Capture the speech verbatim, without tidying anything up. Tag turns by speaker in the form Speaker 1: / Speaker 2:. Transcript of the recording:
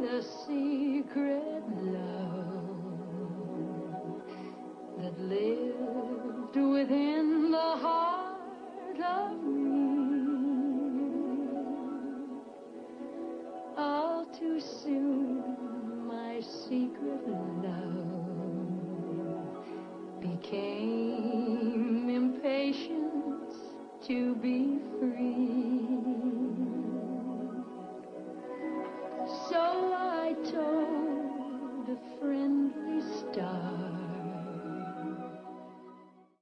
Speaker 1: the secret love that lived within the heart of me. All too soon my secret love became